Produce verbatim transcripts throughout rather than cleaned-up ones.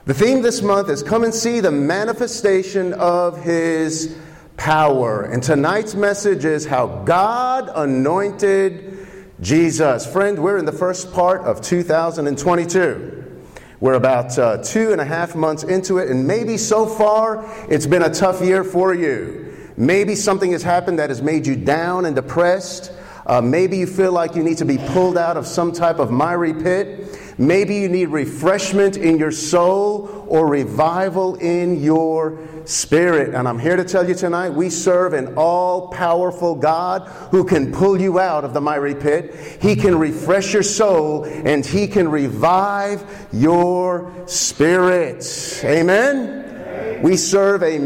The theme this month is Come and See the Manifestation of His Power. And tonight's message is how God anointed Jesus. Friend, we're in the first part of two thousand twenty-two. We're about uh, two and a half months into it, and maybe so far it's been a tough year for you. Maybe something has happened that has made you down and depressed. Uh, maybe you feel like you need to be pulled out of some type of miry pit. Maybe you need refreshment in your soul or revival in your spirit. And I'm here to tell you tonight, we serve an all-powerful God who can pull you out of the miry pit. He can refresh your soul and He can revive your spirit. Amen? We serve a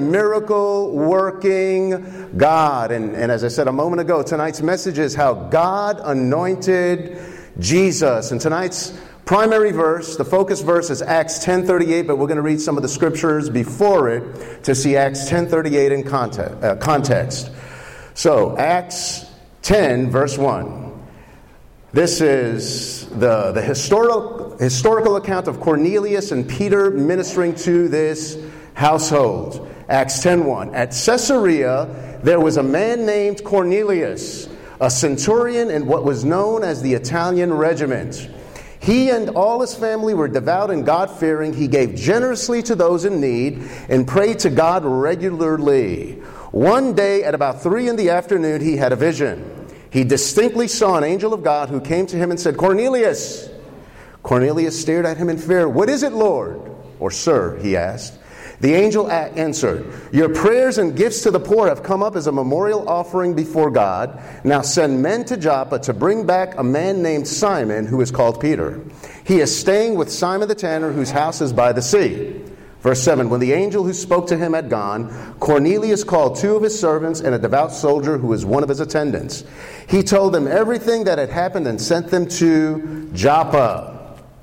miracle-working God. And, and as I said a moment ago, tonight's message is how God anointed Jesus. And tonight's primary verse, the focus verse, is Acts ten thirty-eight, but we're going to read some of the scriptures before it to see Acts ten thirty-eight in context. Uh, context. So, Acts ten, verse one. This is the, the historical, historical account of Cornelius and Peter ministering to this household. Acts ten one. At Caesarea, there was a man named Cornelius, a centurion in what was known as the Italian regiment. He and all his family were devout and God-fearing. He gave generously to those in need and prayed to God regularly. One day at about three in the afternoon, he had a vision. He distinctly saw an angel of God who came to him and said, "Cornelius." Cornelius stared at him in fear. "What is it, Lord?" Or "Sir," he asked. The angel answered, "Your prayers and gifts to the poor have come up as a memorial offering before God. Now send men to Joppa to bring back a man named Simon, who is called Peter. He is staying with Simon the tanner, whose house is by the sea." Verse seven, when the angel who spoke to him had gone, Cornelius called two of his servants and a devout soldier who was one of his attendants. He told them everything that had happened and sent them to Joppa.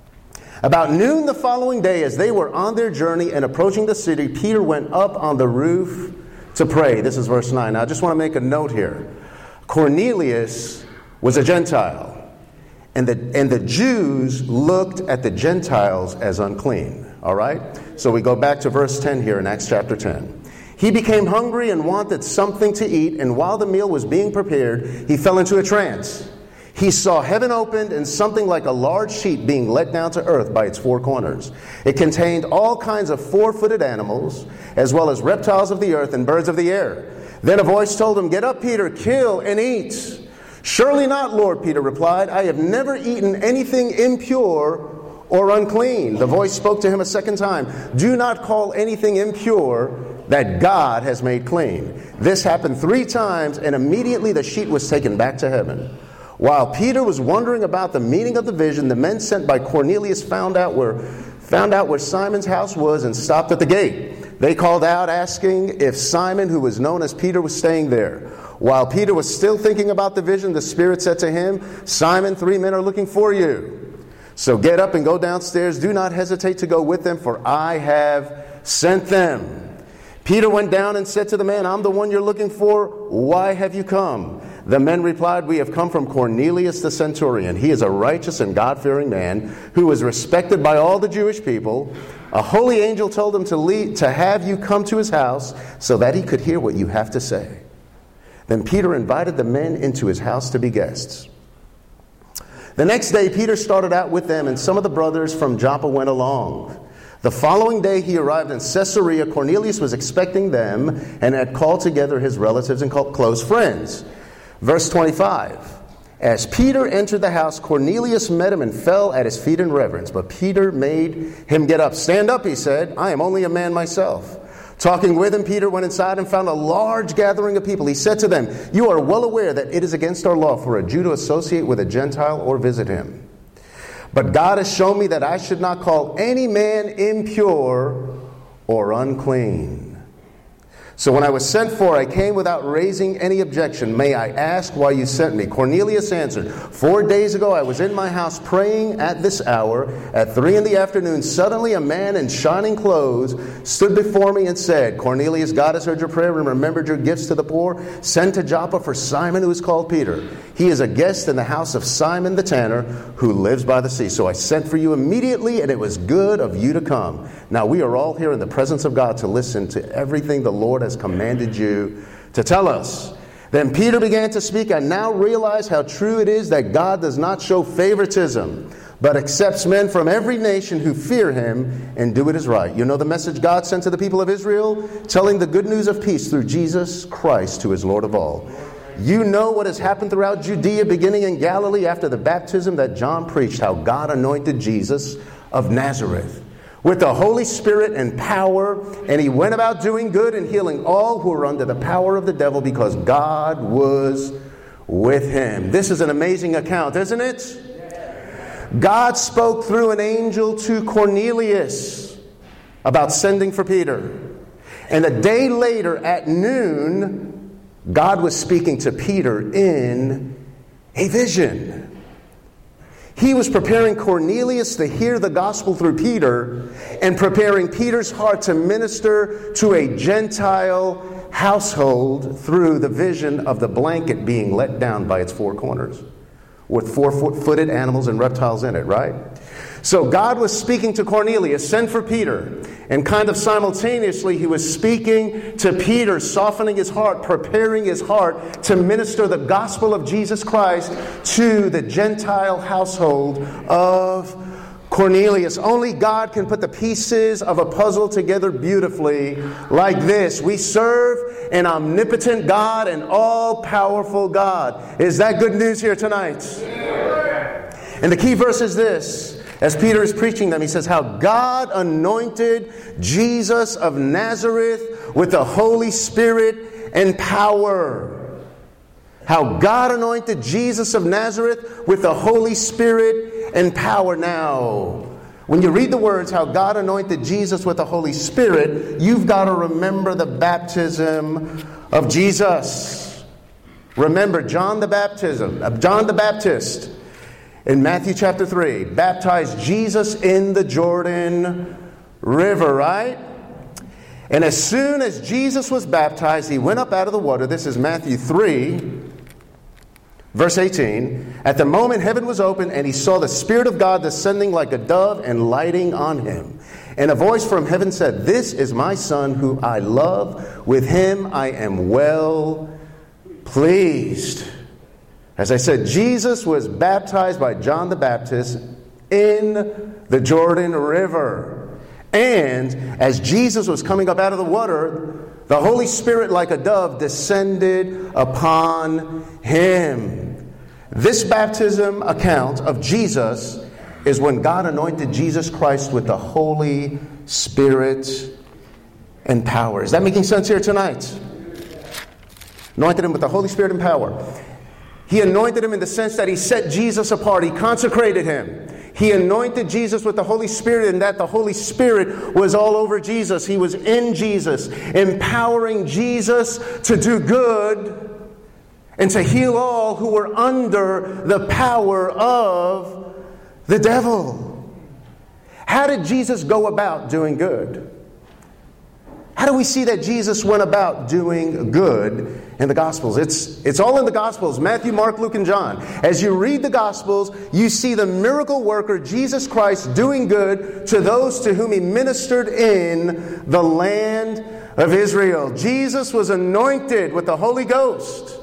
About noon the following day, as they were on their journey and approaching the city, Peter went up on the roof to pray. This is verse nine. Now, I just want to make a note here. Cornelius was a Gentile, and the, and the Jews looked at the Gentiles as unclean. All right? So we go back to verse ten here in Acts chapter ten. He became hungry and wanted something to eat, and while the meal was being prepared, he fell into a trance. He saw heaven opened and something like a large sheet being let down to earth by its four corners. It contained all kinds of four-footed animals, as well as reptiles of the earth and birds of the air. Then a voice told him, "Get up, Peter, kill and eat." "Surely not, Lord," Peter replied. "I have never eaten anything impure or unclean." The voice spoke to him a second time. "Do not call anything impure that God has made clean." This happened three times, and immediately the sheet was taken back to heaven. While Peter was wondering about the meaning of the vision, the men sent by Cornelius found out where found out where Simon's house was and stopped at the gate. They called out, asking if Simon, who was known as Peter, was staying there. While Peter was still thinking about the vision, the Spirit said to him, "Simon, three men are looking for you. So get up and go downstairs. Do not hesitate to go with them, for I have sent them." Peter went down and said to the man, "I'm the one you're looking for. Why have you come?" The men replied, "We have come from Cornelius the centurion. He is a righteous and God-fearing man who is respected by all the Jewish people. A holy angel told him to lead, to have you come to his house so that he could hear what you have to say." Then Peter invited the men into his house to be guests. The next day, Peter started out with them, and some of the brothers from Joppa went along. The following day he arrived in Caesarea. Cornelius was expecting them and had called together his relatives and close friends. Verse twenty-five. As Peter entered the house, Cornelius met him and fell at his feet in reverence. But Peter made him get up. "Stand up," he said. "I am only a man myself." Talking with him, Peter went inside and found a large gathering of people. He said to them, "You are well aware that it is against our law for a Jew to associate with a Gentile or visit him. But God has shown me that I should not call any man impure or unclean. So when I was sent for, I came without raising any objection. May I ask why you sent me? Cornelius answered, Four days ago I was in my house praying at this hour. At three in the afternoon, suddenly a man in shining clothes stood before me and said, Cornelius, God has heard your prayer and remembered your gifts to the poor. Send to Joppa for Simon, who is called Peter. He is a guest in the house of Simon the tanner, who lives by the sea. So I sent for you immediately, and it was good of you to come. Now we are all here in the presence of God to listen to everything the Lord has commanded you to tell us. Then Peter began to speak. I now realize how true it is that God does not show favoritism, but accepts men from every nation who fear him and do what is right. You know the message God sent to the people of Israel, telling the good news of peace through Jesus Christ, who is Lord of all. You know what has happened throughout Judea, beginning in Galilee after the baptism that John preached, how God anointed Jesus of Nazareth with the Holy Spirit and power, and he went about doing good and healing all who were under the power of the devil, because God was with him. This is an amazing account, isn't it? God spoke through an angel to Cornelius about sending for Peter. And a day later at noon, God was speaking to Peter in a vision. He was preparing Cornelius to hear the gospel through Peter and preparing Peter's heart to minister to a Gentile household through the vision of the blanket being let down by its four corners with four-footed animals and reptiles in it, right? So God was speaking to Cornelius, send for Peter. And kind of simultaneously, he was speaking to Peter, softening his heart, preparing his heart to minister the gospel of Jesus Christ to the Gentile household of Cornelius. Only God can put the pieces of a puzzle together beautifully like this. We serve an omnipotent God, an all-powerful God. Is that good news here tonight? And the key verse is this. As Peter is preaching them, he says how God anointed Jesus of Nazareth with the Holy Spirit and power. How God anointed Jesus of Nazareth with the Holy Spirit and power. Now, when you read the words, how God anointed Jesus with the Holy Spirit, you've got to remember the baptism of Jesus. Remember John the baptism, John the Baptist. In Matthew chapter three, baptized Jesus in the Jordan River, right? And as soon as Jesus was baptized, he went up out of the water. This is Matthew three, verse eighteen. At the moment heaven was opened, and he saw the Spirit of God descending like a dove and lighting on him. And a voice from heaven said, This is my Son, whom I love. With him I am well pleased. As I said, Jesus was baptized by John the Baptist in the Jordan River. And as Jesus was coming up out of the water, the Holy Spirit, like a dove, descended upon him. This baptism account of Jesus is when God anointed Jesus Christ with the Holy Spirit and power. Is that making sense here tonight? Anointed him with the Holy Spirit and power. He anointed him in the sense that he set Jesus apart. He consecrated him. He anointed Jesus with the Holy Spirit, and that the Holy Spirit was all over Jesus. He was in Jesus, empowering Jesus to do good and to heal all who were under the power of the devil. How did Jesus go about doing good? How do we see that Jesus went about doing good in the Gospels? It's, it's all in the Gospels, Matthew, Mark, Luke, and John. As you read the Gospels, you see the miracle worker, Jesus Christ, doing good to those to whom he ministered in the land of Israel. Jesus was anointed with the Holy Ghost,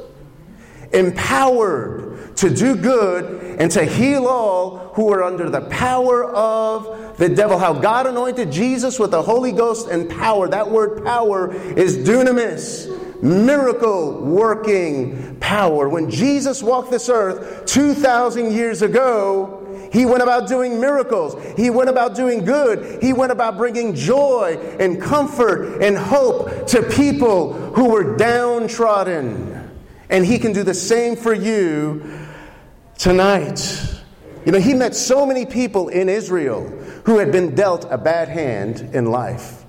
empowered to do good and to heal all who were under the power of the devil. How God anointed Jesus with the Holy Ghost and power. That word power is dunamis, miracle working power. When Jesus walked this earth two thousand years ago, he went about doing miracles. He went about doing good. He went about bringing joy and comfort and hope to people who were downtrodden. And he can do the same for you tonight. You know, he met so many people in Israel who had been dealt a bad hand in life.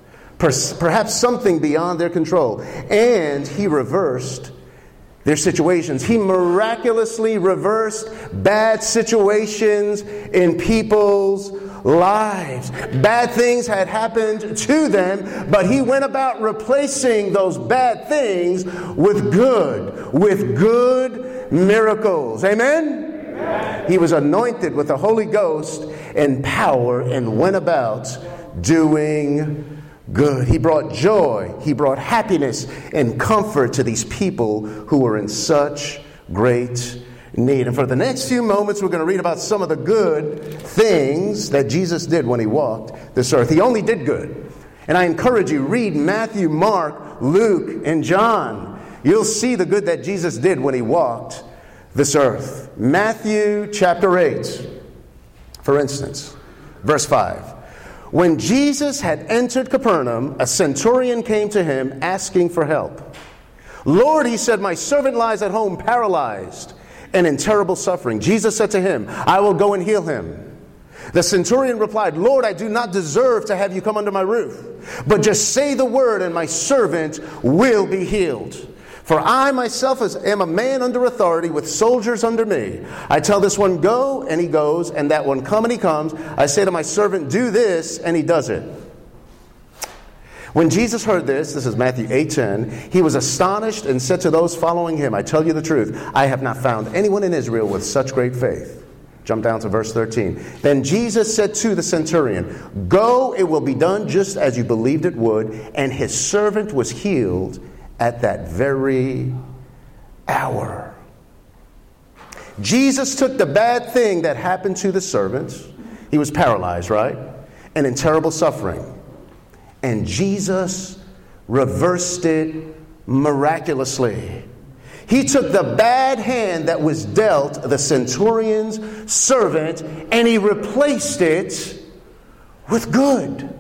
perhaps something beyond their control. And he reversed their situations. He miraculously reversed bad situations in people's lives. Bad things had happened to them, but he went about replacing those bad things with good, with good miracles. Amen? Amen. He was anointed with the Holy Ghost and power and went about doing good. He brought joy, he brought happiness and comfort to these people who were in such great need. And for the next few moments, we're going to read about some of the good things that Jesus did when he walked this earth. He only did good. And I encourage you, read Matthew, Mark, Luke, and John. You'll see the good that Jesus did when he walked this earth. Matthew chapter eight, for instance, verse five. When Jesus had entered Capernaum, a centurion came to him asking for help. Lord, he said, my servant lies at home paralyzed and in terrible suffering. Jesus said to him, I will go and heal him. The centurion replied, Lord, I do not deserve to have you come under my roof, but just say the word and my servant will be healed. For I myself am a man under authority with soldiers under me. I tell this one, go, and he goes, and that one, come, and he comes. I say to my servant, do this, and he does it. When Jesus heard this, this is Matthew eight ten, he was astonished and said to those following him, I tell you the truth, I have not found anyone in Israel with such great faith. Jump down to verse thirteen. Then Jesus said to the centurion, go, it will be done just as you believed it would. And his servant was healed at that very hour. Jesus took the bad thing that happened to the servant. He was paralyzed, right? And in terrible suffering. And Jesus reversed it miraculously. He took the bad hand that was dealt the centurion's servant and he replaced it with good.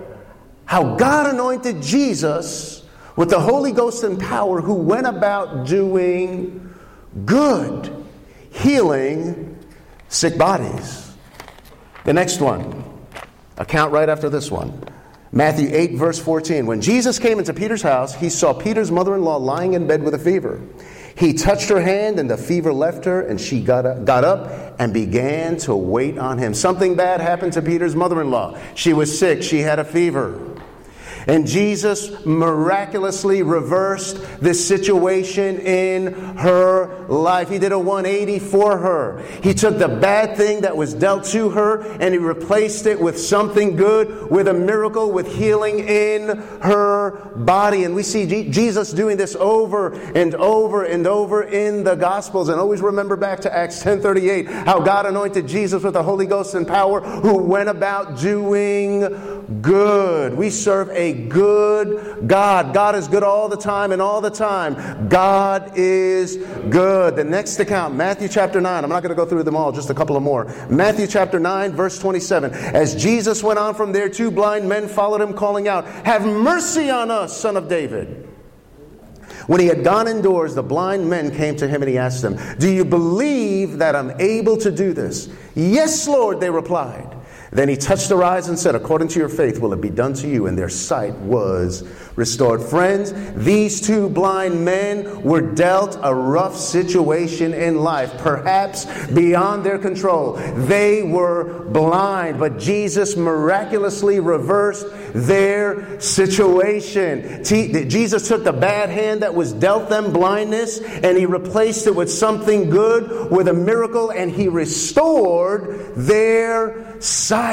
How God anointed Jesus with the Holy Ghost and power, who went about doing good, healing sick bodies. The next one, account right after this one. Matthew eight, verse fourteen. When Jesus came into Peter's house, he saw Peter's mother-in-law lying in bed with a fever. He touched her hand, and the fever left her, and she got up, got up and began to wait on him. Something bad happened to Peter's mother-in-law. She was sick. She had a fever. And Jesus miraculously reversed this situation in her life. He did a one eighty for her. He took the bad thing that was dealt to her and he replaced it with something good, with a miracle, with healing in her body. And we see G- Jesus doing this over and over and over in the Gospels. And always remember back to Acts ten thirty-eight, how God anointed Jesus with the Holy Ghost and power, who went about doing good. We serve a good God. God is good all the time, and all the time God is good. The next account, Matthew chapter nine. I'm not going to go through them all, just a couple of more. Matthew chapter nine, verse twenty-seven. As Jesus went on from there, two blind men followed him, calling out, have mercy on us, Son of David. When he had gone indoors, the blind men came to him and he asked them, do you believe that I'm able to do this? Yes, Lord, they replied. Then he touched their eyes and said, according to your faith will it be done to you. And their sight was restored. Friends, these two blind men were dealt a rough situation in life, perhaps beyond their control. They were blind, but Jesus miraculously reversed their situation. Jesus took the bad hand that was dealt them, blindness, and he replaced it with something good, with a miracle, and he restored their sight.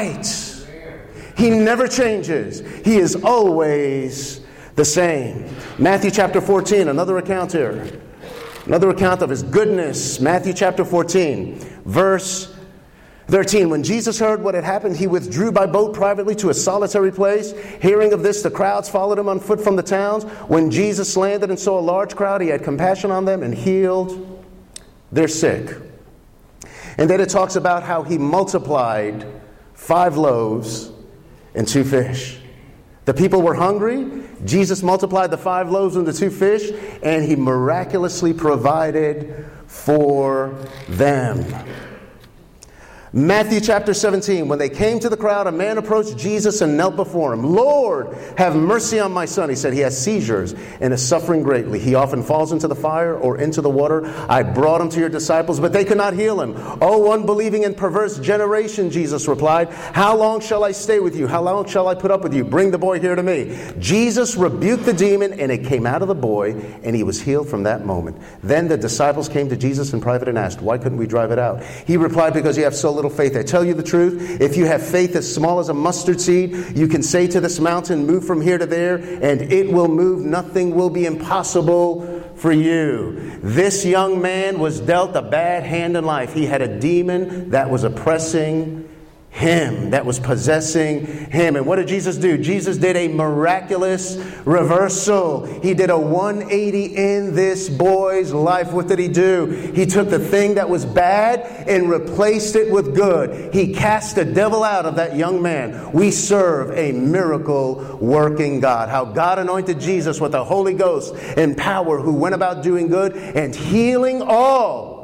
He never changes. He is always the same. Matthew chapter fourteen, another account here. Another account of his goodness. Matthew chapter fourteen, verse thirteen. When Jesus heard what had happened, he withdrew by boat privately to a solitary place. Hearing of this, the crowds followed him on foot from the towns. When Jesus landed and saw a large crowd, he had compassion on them and healed their sick. And then it talks about how he multiplied five loaves and two fish. The people were hungry. Jesus multiplied the five loaves and the two fish, and he miraculously provided for them. Matthew chapter seventeen, when they came to the crowd, a man approached Jesus and knelt before him. Lord, have mercy on my son. He said, he has seizures and is suffering greatly. He often falls into the fire or into the water. I brought him to your disciples, but they could not heal him. Oh, unbelieving and perverse generation, Jesus replied, how long shall I stay with you? How long shall I put up with you? Bring the boy here to me. Jesus rebuked the demon, and it came out of the boy, and he was healed from that moment. Then the disciples came to Jesus in private and asked, why couldn't we drive it out? He replied, because you have so little faith. I tell you the truth, if you have faith as small as a mustard seed, you can say to this mountain, move from here to there, and it will move. Nothing will be impossible for you. This young man was dealt a bad hand in life. He had a demon that was oppressing him, that was possessing him. And what did Jesus do? Jesus did a miraculous reversal. He did a one eighty in this boy's life. What did he do? He took the thing that was bad and replaced it with good. He cast the devil out of that young man. We serve a miracle working God. How God anointed Jesus with the Holy Ghost and power, who went about doing good and healing all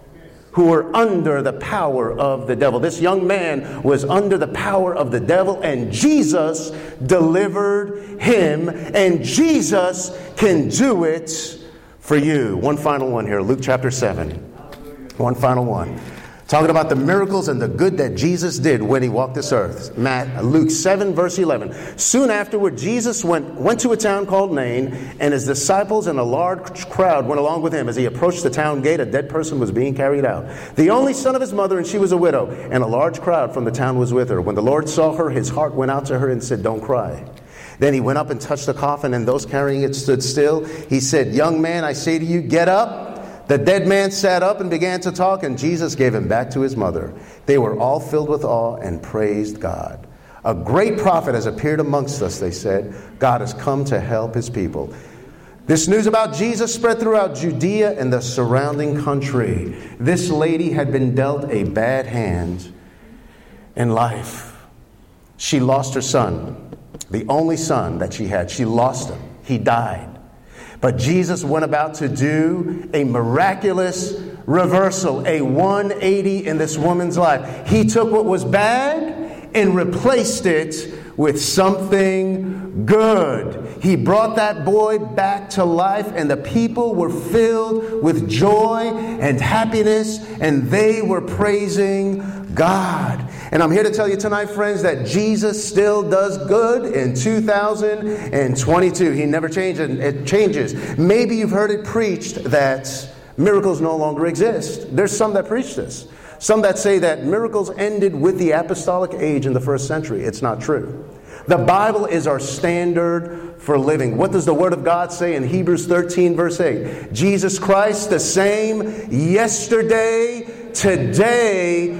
who were under the power of the devil. This young man was under the power of the devil, and Jesus delivered him, and Jesus can do it for you. One final one here, Luke chapter seven. One final one. Talking about the miracles and the good that Jesus did when he walked this earth. Matt, Luke seven, verse eleven. Soon afterward, Jesus went, went to a town called Nain, and his disciples and a large crowd went along with him. As he approached the town gate, a dead person was being carried out, the only son of his mother, and she was a widow, and a large crowd from the town was with her. When the Lord saw her, his heart went out to her and said, don't cry. Then he went up and touched the coffin, and those carrying it stood still. He said, young man, I say to you, get up. The dead man sat up and began to talk, and Jesus gave him back to his mother. They were all filled with awe and praised God. A great prophet has appeared amongst us, they said. God has come to help his people. This news about Jesus spread throughout Judea and the surrounding country. This lady had been dealt a bad hand in life. She lost her son, the only son that she had. She lost him. He died. But Jesus went about to do a miraculous reversal, a one eighty in this woman's life. He took what was bad and replaced it with something good. He brought that boy back to life, and the people were filled with joy and happiness, and they were praising God. And I'm here to tell you tonight, friends, that Jesus still does good in two thousand twenty-two. He never changes. It changes. Maybe you've heard it preached that miracles no longer exist. There's some that preach this. Some that say that miracles ended with the apostolic age in the first century. It's not true. The Bible is our standard for living. What does the Word of God say in Hebrews thirteen, verse eight? Jesus Christ, the same yesterday, today,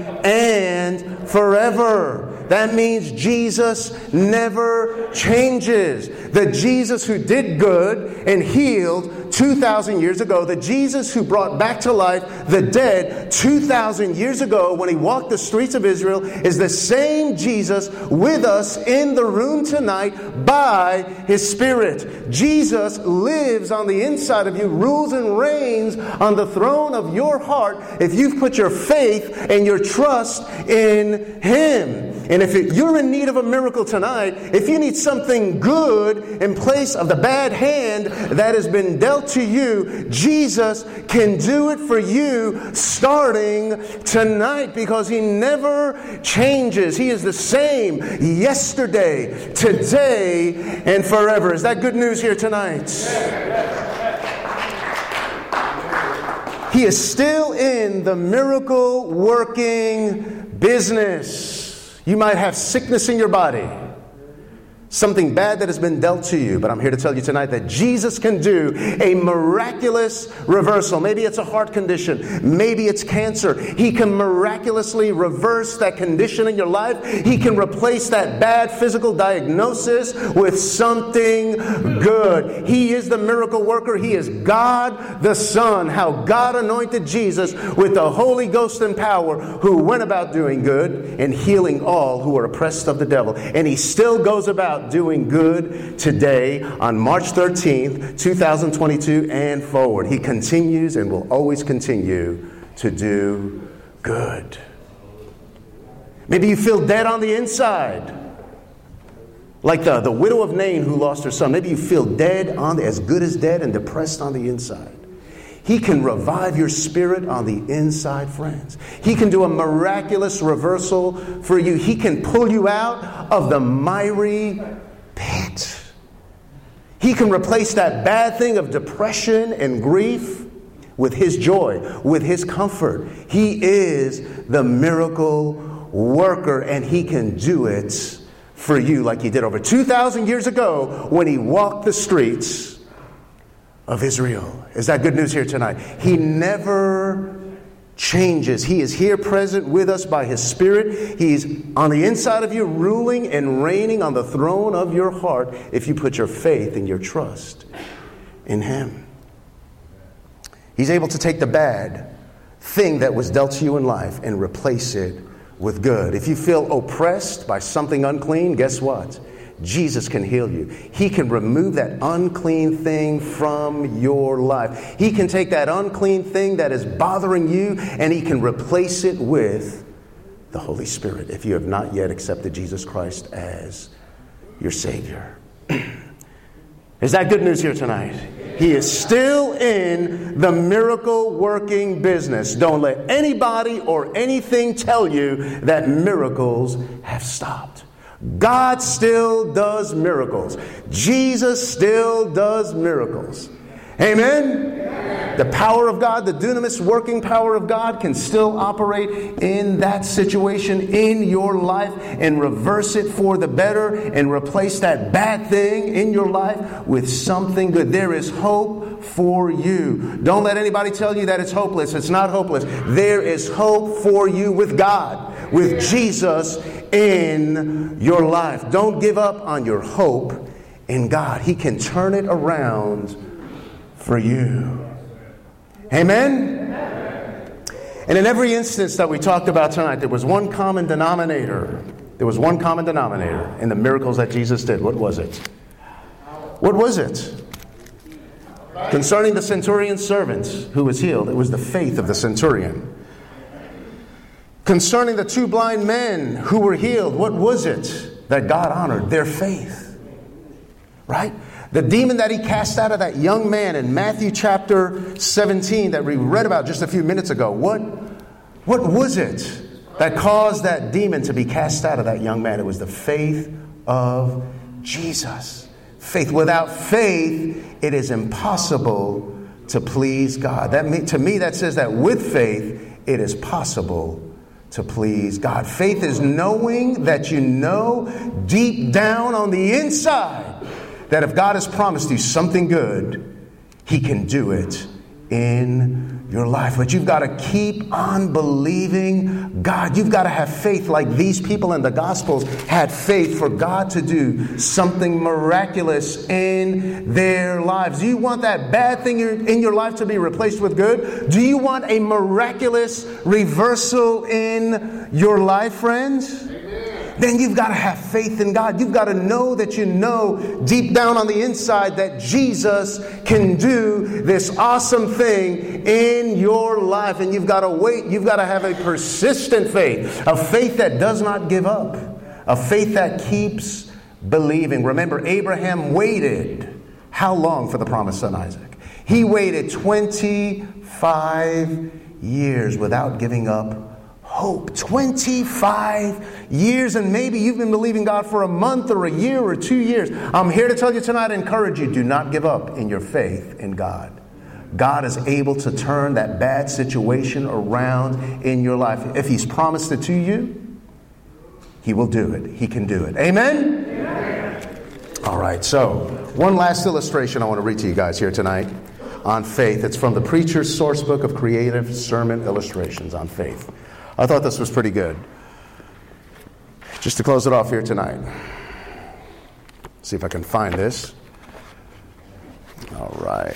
and forever. That means Jesus never changes. The Jesus who did good and healed two thousand years ago, the Jesus who brought back to life the dead two thousand years ago when he walked the streets of Israel, is the same Jesus with us in the room tonight by his Spirit. Jesus lives on the inside of you, rules and reigns on the throne of your heart if you've put your faith and your trust in him. And if it, you're in need of a miracle tonight, if you need something good in place of the bad hand that has been dealt to you, Jesus can do it for you starting tonight, because he never changes. He is the same yesterday, today, and forever. Is that good news here tonight? He is still in the miracle working business. You might have sickness in your body, something bad that has been dealt to you. But I'm here to tell you tonight that Jesus can do a miraculous reversal. Maybe it's a heart condition. Maybe it's cancer. He can miraculously reverse that condition in your life. He can replace that bad physical diagnosis with something good. He is the miracle worker. He is God the Son. How God anointed Jesus with the Holy Ghost and power, who went about doing good and healing all who are oppressed of the devil. And he still goes about doing good today on March thirteenth, two thousand twenty-two and forward. He continues and will always continue to do good. Maybe you feel dead on the inside. Like the, the widow of Nain who lost her son. Maybe you feel dead, on the, as good as dead, and depressed on the inside. He can revive your spirit on the inside, friends. He can do a miraculous reversal for you. He can pull you out of the miry pit. He can replace that bad thing of depression and grief with His joy, with His comfort. He is the miracle worker, and He can do it for you like He did over two thousand years ago when He walked the streets of Israel. Is that good news here tonight? He never changes. He is here present with us by His Spirit. He's on the inside of you, ruling and reigning on the throne of your heart if you put your faith and your trust in Him. He's able to take the bad thing that was dealt to you in life and replace it with good. If you feel oppressed by something unclean, guess what? Jesus can heal you. He can remove that unclean thing from your life. He can take that unclean thing that is bothering you and He can replace it with the Holy Spirit if you have not yet accepted Jesus Christ as your Savior. Is that good news here tonight? He is still in the miracle working business. Don't let anybody or anything tell you that miracles have stopped. God still does miracles. Jesus still does miracles. Amen? The power of God, the dunamis working power of God can still operate in that situation in your life and reverse it for the better and replace that bad thing in your life with something good. There is hope for you. Don't let anybody tell you that it's hopeless. It's not hopeless. There is hope for you with God, with Jesus in your life. Don't give up on your hope in God. He can turn it around for you. Amen? And in every instance that we talked about tonight, there was one common denominator. There was one common denominator in the miracles that Jesus did. What was it? What was it? Concerning the centurion's servant who was healed, it was the faith of the centurion. Concerning the two blind men who were healed, what was it that God honored? Their faith. Right? The demon that He cast out of that young man in Matthew chapter seventeen that we read about just a few minutes ago. What, what was it that caused that demon to be cast out of that young man? It was the faith of Jesus. Faith. Without faith, it is impossible to please God. That, to me, that says that with faith, it is possible to please God. Faith is knowing that you know deep down on the inside that if God has promised you something good, He can do it in your life. But you've got to keep on believing God. You've got to have faith like these people in the Gospels had faith for God to do something miraculous in their lives. Do you want that bad thing in your life to be replaced with good? Do you want a miraculous reversal in your life, friends? Then you've got to have faith in God. You've got to know that you know deep down on the inside that Jesus can do this awesome thing in your life. And you've got to wait. You've got to have a persistent faith, a faith that does not give up, a faith that keeps believing. Remember, Abraham waited how long for the promised son Isaac? He waited twenty-five years without giving up hope. twenty-five years, and maybe you've been believing God for a month or a year or two years. I'm here to tell you tonight, encourage you, do not give up in your faith in God. God is able to turn that bad situation around in your life. If He's promised it to you, He will do it. He can do it. Amen? Amen. All right, so one last illustration I want to read to you guys here tonight on faith. It's from the Preacher's Source Book of Creative Sermon Illustrations on Faith. I thought this was pretty good. Just to close it off here tonight. See if I can find this. All right.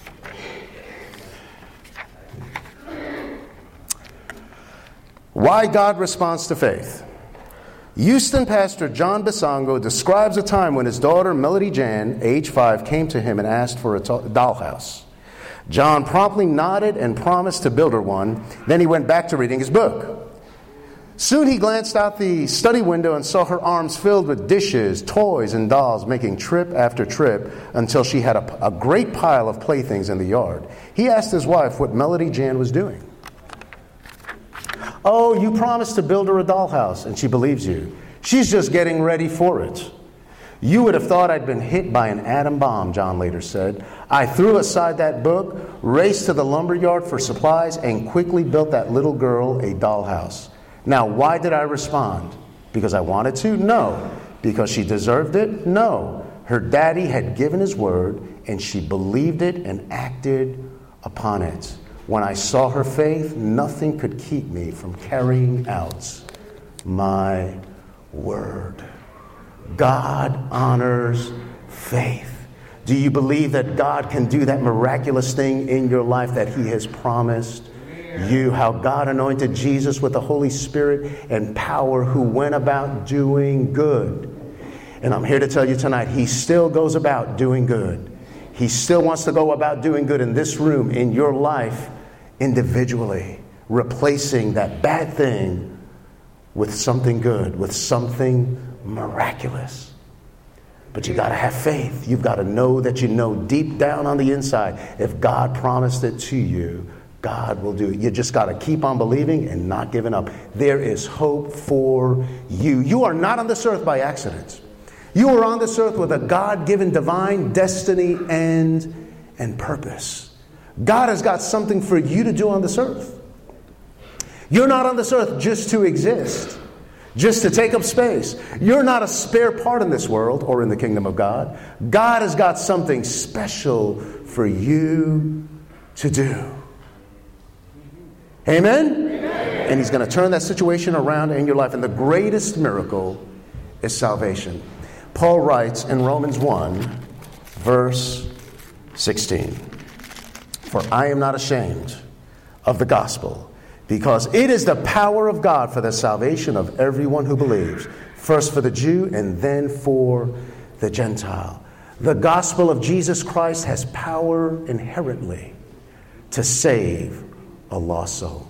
Why God responds to faith. Houston pastor John Bisongo describes a time when his daughter Melody Jan, age five, came to him and asked for a dollhouse. John promptly nodded and promised to build her one. Then he went back to reading his book. Soon he glanced out the study window and saw her arms filled with dishes, toys, and dolls, making trip after trip until she had a, a great pile of playthings in the yard. He asked his wife what Melody Jan was doing. Oh, you promised to build her a dollhouse, and she believes you. She's just getting ready for it. You would have thought I'd been hit by an atom bomb, John later said. I threw aside that book, raced to the lumberyard for supplies, and quickly built that little girl a dollhouse. Now, why did I respond? Because I wanted to? No. Because she deserved it? No. Her daddy had given his word, and she believed it and acted upon it. When I saw her faith, nothing could keep me from carrying out my word. God honors faith. Do you believe that God can do that miraculous thing in your life that he has promised you? How God anointed Jesus with the Holy Spirit and power, who went about doing good. And I'm here to tell you tonight, he still goes about doing good. He still wants to go about doing good in this room, in your life, individually, replacing that bad thing with something good, with something miraculous. But you got to have faith. You've got to know that you know deep down on the inside, if God promised it to you, God will do it. You just got to keep on believing and not giving up. There is hope for you. You are not on this earth by accident. You are on this earth with a God-given divine destiny and, and purpose. God has got something for you to do on this earth. You're not on this earth just to exist, just to take up space. You're not a spare part in this world or in the kingdom of God. God has got something special for you to do. Amen? Amen? And he's going to turn that situation around in your life. And the greatest miracle is salvation. Paul writes in Romans one, verse sixteen, "For I am not ashamed of the gospel, because it is the power of God for the salvation of everyone who believes, first for the Jew and then for the Gentile." The gospel of Jesus Christ has power inherently to save a lost soul.